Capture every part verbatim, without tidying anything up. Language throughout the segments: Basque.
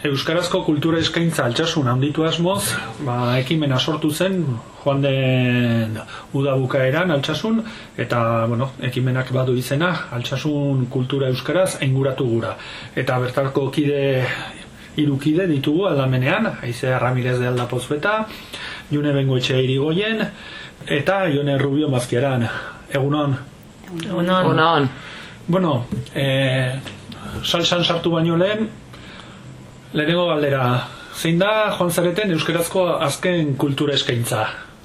Euskarazko kultura eskaintza Altsasun handitu asmoz, ba, ekimena sortu zen joan den udabukaeran Altsasun, eta bueno, ekimenak badu izena Altsasun kultura euskaraz ainguratu gura. Eta bertako kide hiru kide ditugu aldamenean, Aizea Ramirez de Aldapozbeta, June Bengoetxea Irigoyen, eta Jone Rubio Mazkieran. Egunon? Egunon. Egunon. Bueno, eh, salsan sartu baino lehen, lehenengo galdera, zein da joan zareten euskarazko azken kultura eskaintza?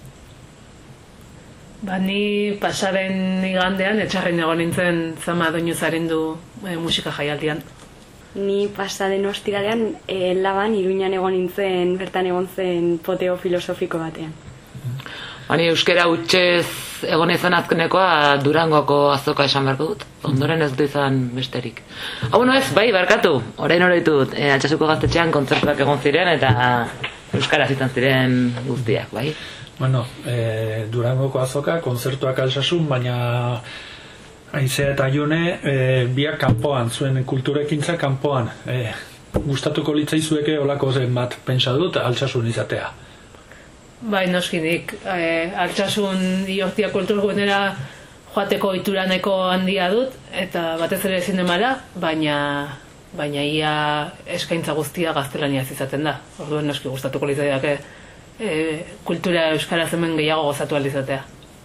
Ba, ni pasaren igandean etxarren egon nintzen Zama Doinu Zarindu e, musika jaialdian. Ni pasaren ostiralean e, Laban Iruñan egon nintzen, bertan egon zen poteo filosofiko batean. Bani euskera hutsez egon izan azkenekoa Durangoko azoka esan beharko dut. Ondoren ez dut izan besterik. Ah, bueno ez, bai, barkatu. Orain oroitu dut. E, Altsasuko gaztetxean kontzertuak egon ziren eta euskaraz izan ziren guztiak, bai? Bueno, e, Durangoko azoka, kontzertuak Altsasun, baina Aizea eta Jone e, biak kanpoan, zuen kulturekintza kanpoan. E, gustatuko litzaizueke olako zen bat pentsa dut Altsasun izatea. Bai, noskidik, e, Altsasun Iortia kulturgunera joateko ituraneko handia dut, eta batez ere zinemara, baina baina ia eskaintza guztia gaztelaniaz izaten da. Orduan noski gustatuko litzaiake e, kultura euskaraz hemen gehiago gozatu ahal izatea.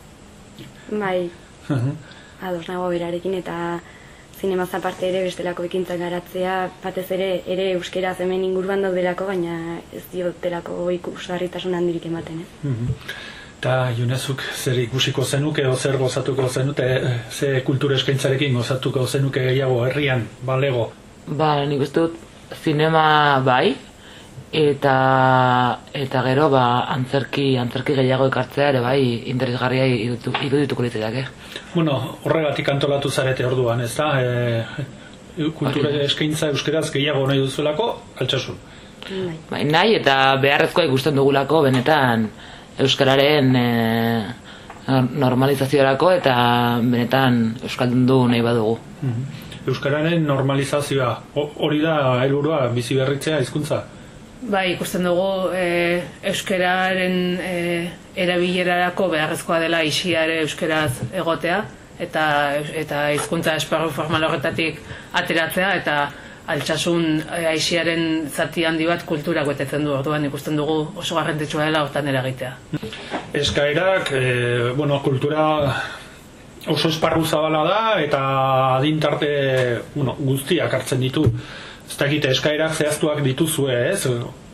Bai, ados nago berarekin, eta zinemaz aparte ere bestelako ekintzak garatzea, batez ere ere euskeraz hemen inguruan daudelako, baina ez diotelako ikusgarritasun handirik ematen, ez? Eta Junezuk zer ikusiko zenuke, o zer gozatuko zenute, ze kultura eskaintzarekin gozatuko zenuke gehiago herrian, balego? Ba, nik uste dut zinema bai, eta eta gero ba antzerki antzerki gehiago ekartzea ere bai interesgarria irudituko litzateke. Bueno, horregatik antolatu zarete orduan, ez da? E, kultura eskaintza euskeraz gehiago nahi duzuelako, Altsasun. Bai, nahi eta beharrezkoa ikusten dugulako benetan euskararen e, normalizaziorako eta benetan euskaldundu nahi badugu. Euskararen normalizazioa, hori da helburua, bizi berritzea hizkuntza? Bai, ikusten dugu e, euskararen e, erabilerarako beharrezkoa dela isiare euskaraz egotea, eta eta hizkuntza esparru formal horretatik ateratzea, eta Altsasun aisiaren zati handi bat kulturak betetzen du, orduan ikusten dugu oso garrantzitsua dela hortan eragitea. Eskaerak, e, bueno, kultura oso esparru zabala da, eta adintarte bueno, guztiak hartzen ditu. Ez dakite, eskaerak zehaztuak dituzue, ez?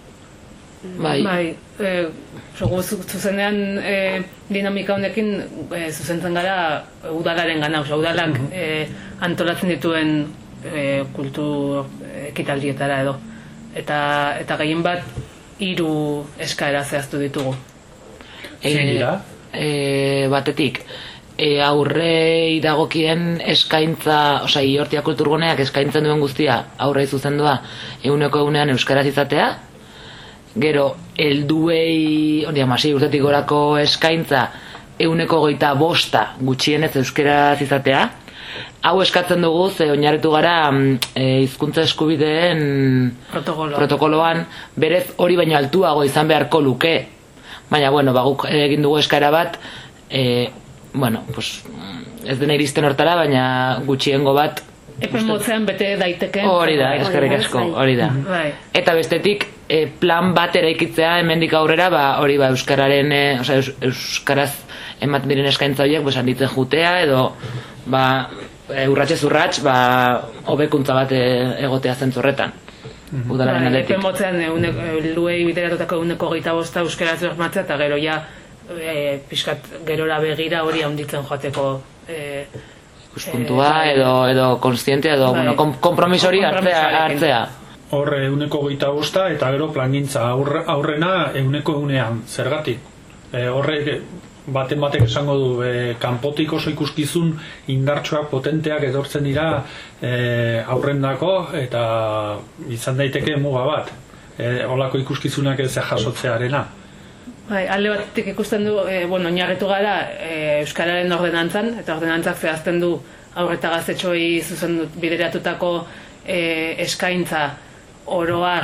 Bai. Bai, e, zuzenean e, dinamika honekin e, zuzentzen gara udalaren gana, oza, udalak e, antolatzen dituen e, kultur ekitaldietara edo. Eta, eta gehien bat hiru eskaera zehaztu ditugu. E, e, batetik, E, aurrei dagokien eskaintza, osea, Iortia kulturguneak eskaintzen duen guztia aurrei zuzendua eguneko egunean euskaraz izatea. Gero, helduei, hori hamasei urtetik gorako eskaintza eguneko hogeita bosta gutxienez euskaraz izatea. Hau eskatzen dugu, ze oinarritu gara e, hizkuntza eskubideen Protokolo. protokoloan, berez hori baino altuago izan beharko luke. Baina, bueno, baguk egin dugu eskaera bat, e, bueno, pues, ez dena iristen hortara, baina gutxiengo bat epen motzean bete daiteke. Hori da, eskerrik asko, hori da. Eta bestetik, e, plan bat eraikitzea hemendik aurrera, ba, hori ba, euskararen, e, osea, eus, euskaraz ematen diren eskaintza horiek, pues, handitzen jutea, edo, ba, e, urratxez urratx, ba, hobekuntza bat e, egotea zentzorretan. Udalaren aldetik. Epen motzean, luei bideratutako eguneko gehieta bosta euskaraz bermatzea, eta gero ja, E, pixkat gerora begira hori handitzen joateko e, ikuspuntua e, edo, edo konstientea edo bai, bueno, kom, kompromiso hori hartzea, hartzea. Hor eguneko gehieta bosta eta gero plangintza aurre, aurrena eguneko egunean, zergatik? E, horrek baten batek esango du e, kanpotik oso ikuskizun indartsuak potenteak etortzen dira e, aurrendako eta izan daiteke muga bat. E, olako ikuskizunak ez jasotzearena. Bai, alde batetik ikusten du, e, bueno, oinarritu gara e, euskararen ordenantzan, eta ordenantzak zehazten du aurreta gaztetxoei zuzen bideratutako e, eskaintza oroar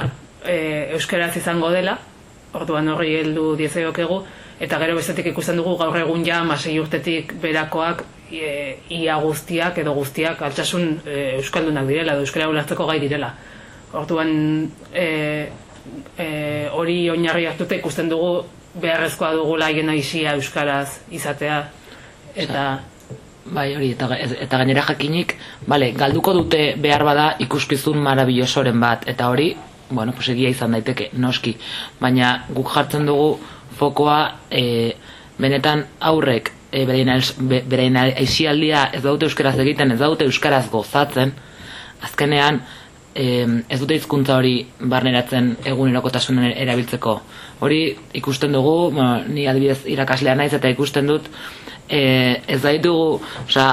e, euskaraz izango dela, orduan horri heldu diezaiokegu, eta gero bestetik ikusten dugu gaur egun ja hamasei urtetik berakoak e, ia guztiak edo guztiak altsasun e, euskaldunak direla, edo euskara ulertzeko gai direla. Orduan e, e, hori oinarri hartuta ikusten dugu beharrezkoa dugula haien aisia euskaraz izatea, eta... Bai, hori, eta, eta gainera jakinik, vale, galduko dute behar bada ikuskizun marabillosoren bat, eta hori, bueno, pues egia izan daiteke, noski, baina guk jartzen dugu fokoa e, benetan aurrek e, berein aizialdia ez daute euskaraz egiten, ez daute euskaraz gozatzen, azkenean e, ez dute hizkuntza hori barneratzen egunerokotasunen erabiltzeko. Hori ikusten dugu, bueno, ni adibidez irakaslea naiz eta ikusten dut, e, ez da ditugu, osea,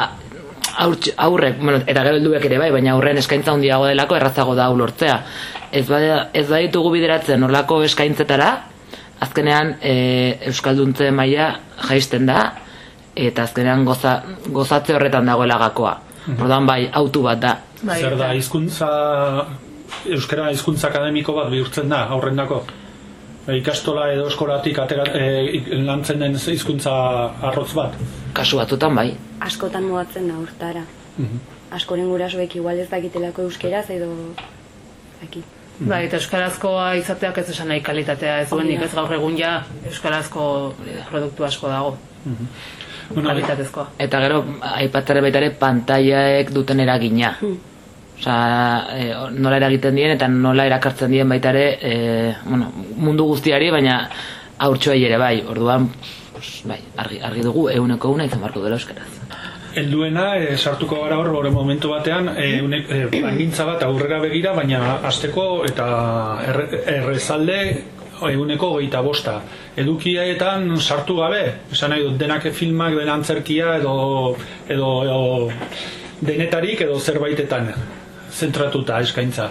aurrek, bueno, eta gero helduek ere bai, baina aurren eskaintza handiago delako errazago da ulortzea. Ez ba, ez da ditugu bideratzen horlako eskaintzetara, azkenean e, euskalduntze maila jaisten da, eta azkenean goza, gozatze horretan dagoela gakoa. Mm-hmm. Orduan bai, autu bat da. Bai, zer da, hizkuntza euskara hizkuntza akademiko bat bihurtzen da aurrendako? Ikastola edo eskolatik atera, e, lantzen den hizkuntza arrotz bat? Kasu batzutan bai. Askotan mugatzen da urtara. Mm-hmm. Askoren gurasoek igual ez dakitelako euskeraz edo dakit. Mm-hmm. Bai, eta euskarazkoa izateak ez esan nahi kalitatea ez duenik, ez gaur egun ja euskarazko produktu asko dago. Mm-hmm. Bueno, kalitatezkoa. Eta gero, aipatzare baita ere, pantailaek duten eragina. Mm. Osa, e, nola eragiten dien eta nola erakartzen dien baita ere, e, bueno, mundu guztiari, baina haurtxoai ere bai, orduan, pues, bai, argi, argi dugu, euneko una izan barko dela euskaraz. Helduena, e, sartuko gara hor, hori momentu batean, e, unek, e, plangintza bat aurrera begira, baina hasteko eta errezalde eguneko goita bosta. Edukietan sartu gabe, esan nahi dut, denak filmak, den antzerkia edo, edo, edo denetarik edo zerbaitetan zentratuta eskaintza.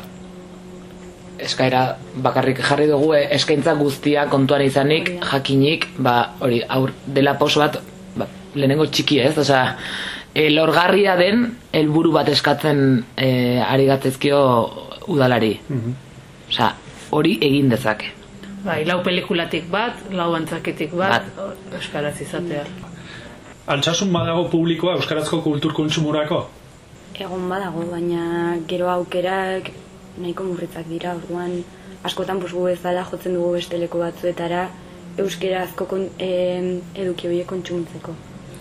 Eskaira bakarrik jarri dugu eskaintza guztia kontuan izanik, jakinik, ba, hori, aur, dela pauso bat, ba, lehenengo txiki ez, osea, e, lorgarria den helburu bat eskatzen e, ari gatzezkio udalari. Mm-hmm. Osea, hori egin dezake. Bai, lau pelikulatik bat, lau antzaketik bat, bat. Euskaraz izatea. Altsasun badago publikoa euskarazko kultur kontsumorako? Egon badago, baina gero aukerak nahiko murritzak dira, orduan askotan posgu bezala jotzen dugu beste leku batzuetara euskarazko kon, e, eduki horiek kontsumitzeko.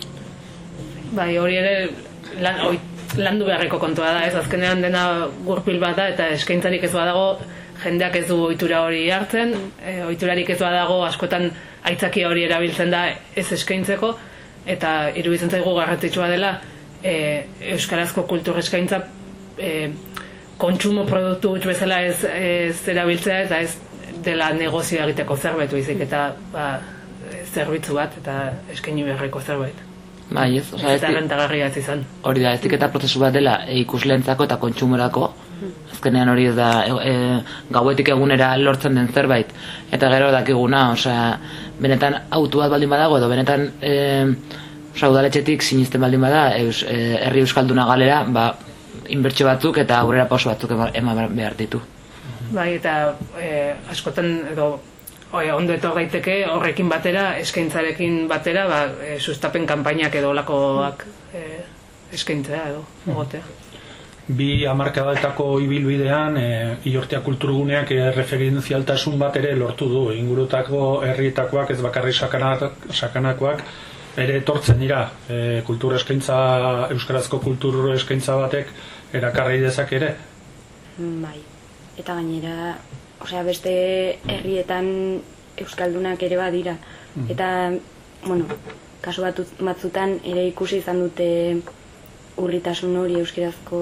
Bai, hori ere lan, oi, landu beharreko kontua da, ez azkenean dena gurpil bat da, eta eskaintzarik ez badago jendeak ez du ohitura hori hartzen, e, ohiturarik ez badago askotan aitzakia hori erabiltzen da ez eskaintzeko, eta iruditzen zaigu garrantzitsua dela e, euskarazko kultur eskaintza e, kontsumo produktu huts bezala ez, ez erabiltzea, eta ez dela negozio egiteko zerbait baizik, eta ba, zerbitzu bat eta eskaini beharreko zerbait. Bai, ez, osea, eta rentagarria ez izan. Hori da, etiketa prozesu bat dela e, ikusleentzako eta kontsumorako. Azkenean hori ez da e, e, gauetik egunera lortzen den zerbait, eta gero dakiguna, osea, benetan autu bat baldin badago edo benetan e, osea, udaletxetik sinisten baldin bada eus, e, herri euskalduna galera, ba, inbertsio batzuk eta aurrera pauso batzuk eman behar ditu. Bai, eta e, askotan edo oi, ondo etor daiteke horrekin batera, eskaintzarekin batera, ba, e, sustapen kanpainak edo olakoak e, eskaintzea edo egotea. Bi hamarkadetako ibilbidean e, Iortia kulturguneak e, referentzialtasun bat ere lortu du. Ingurutako herrietakoak ez bakarri sakanak, sakanakoak ere etortzen dira. E, kultur eskaintza, euskarazko kultur eskaintza batek erakarri dezak ere. Bai, eta gainera, osea, beste herrietan euskaldunak ere badira. Mm. Eta, bueno, kasu batzutan ere ikusi izan dute urritasun hori euskarazko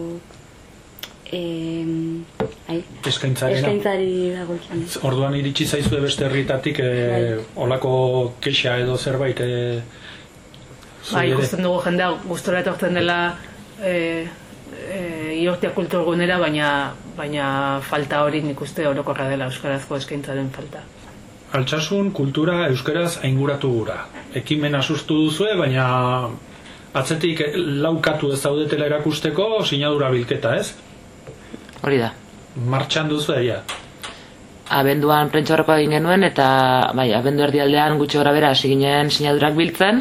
eh, eskaintzari dagokion. Orduan iritsi zaizue beste herrietatik eh, olako kexa edo zerbait eh, bai, ikusten dugu jendea gustora etortzen dela eh, eh, Iortia kulturgunera, baina baina falta hori nik uste orokorra dela euskarazko eskaintzaren falta. Altsasun kultura euskaraz ainguratu gura. Ekimena sustu duzue, baina atzetik laukatu ez zaudetela erakusteko sinadura bilketa, ez? Hori da. Martxan duzu egia? abenduan prentsaurrekoa egin genuen, eta bai, abendu erdialdean gutxi gora bera hasi ginen sinadurak biltzen,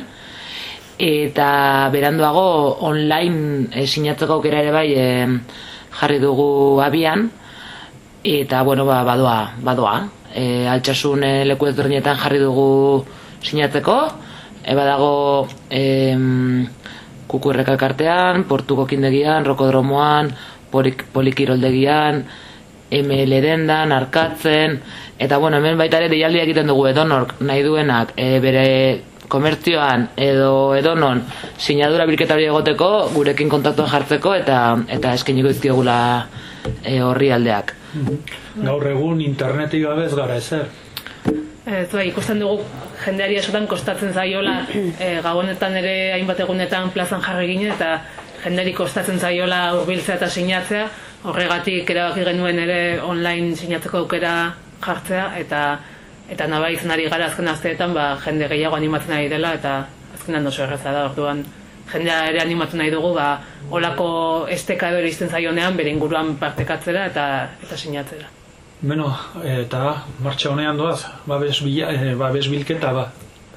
eta beranduago online e, sinatzeko aukera ere bai e, jarri dugu abian, eta bueno, ba, badoa, badoa. E, altsasun e, leku ezberdinetan jarri dugu sinatzeko, eba dago e, Kukurreka elkartean, Portuko kindegian, Rokodromoan, Polikiroldegian, M L dendan, Arkatzen, eta bueno, hemen baita ere deialdia egiten dugu edonork nahi duenak e, bere komertzioan edo edonon sinadura bilketa hori egoteko, gurekin kontaktuan jartzeko eta eta eskainiko dizkiogula e, horri aldeak. Gaur egun internetik gabe ez gara ezer. Ez bai, ikusten dugu jendeari esotan kostatzen zaiola, e, gabonetan ere hainbat egunetan plazan jarri ginen eta jendeari kostatzen zaiola hurbiltzea eta sinatzea, horregatik erabaki genuen ere online sinatzeko aukera jartzea eta eta nabaitzen ari gara azken asteetan ba, jende gehiago animatzen ari dela eta azkenan oso erraza da, orduan jendea ere animatu nahi dugu ba, olako esteka edo iristen zaionean bere inguruan partekatzera eta eta sinatzera. Beno, eta martxa honean doaz, babes, bila, eh, babes bilketa ba.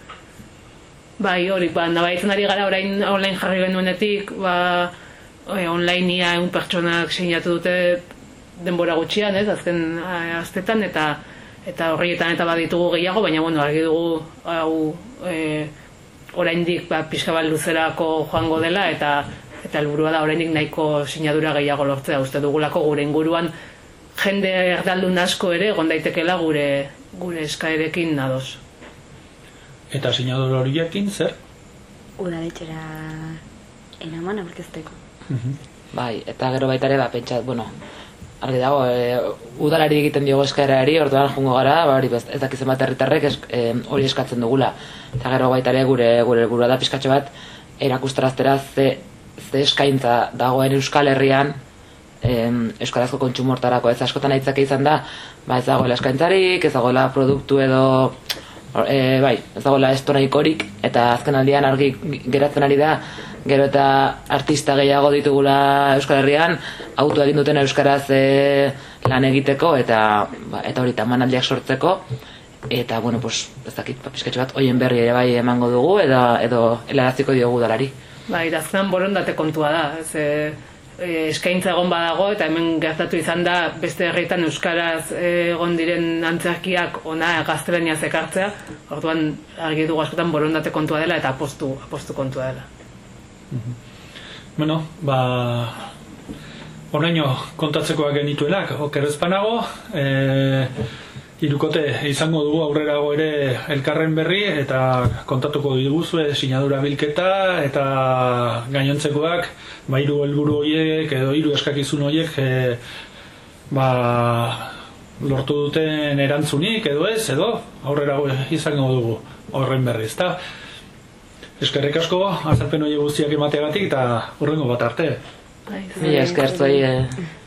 Bai, hori, ba, nabaitzen ari gara orain online jarri genuenetik, ba, onlinea egun pertsonak sinatu dute denbora gutxian, ez, azken astetan, eta eta horrietan eta baditugu gehiago, baina bueno, argi dugu hau e, oraindik ba, pixka bat luzerako joango dela, eta eta helburua da oraindik nahiko sinadura gehiago lortzea, uste dugulako gure inguruan jende erdaldun asko ere egon daitekeela gure gure eskaerekin ados. Eta sinadura horiekin zer? Udaletxera eraman aurkezteko. Bai, eta gero baita ere, ba, pentsat, bueno, argi dago, e, udalari egiten diogo eskaerari, orduan jungo gara, ba, hori ez dakizen bat herritarrek e, hori eskatzen dugula. Eta gero baita ere gure gure helburua da pizkatxo bat erakustaraztera ze, ze eskaintza dagoen Euskal Herrian e, euskarazko kontsumortarako, ez askotan aitzake izan da, ba, ez dagoela eskaintzarik, ez dagoela produktu edo e, bai, ez dagoela estonaikorik, eta azken aldian argi geratzen ari da, gero eta artista gehiago ditugula Euskal Herrian, auto egin duten euskaraz e, lan egiteko eta ba, eta hori tamanaldiak sortzeko, eta bueno, pues, ez dakit, pizkatxo bat hoien berri ere bai emango dugu edo edo helaraziko diogu udalari. Bai, azkenan borondate kontua da, ez e, eskaintza egon badago eta hemen gertatu izan da beste herrietan euskaraz egon diren antzerkiak ona gaztelaniaz ekartzea, orduan argi dugu askotan borondate kontua dela eta apostu, apostu kontua dela. Bueno, ba oraino kontatzekoak genituelak, okerrezpanago, e, hirukote izango dugu aurrerago ere elkarren berri eta kontatuko diguzue sinadura bilketa eta gainontzekoak ba hiru helburu horiek edo hiru eskakizun horiek e, ba lortu duten erantzunik edo ez edo aurrerago izango dugu horren berri, ezta? Eskerrik asko, azalpen horiek guztiak emateagatik eta hurrengo bat arte. Mila esker zuei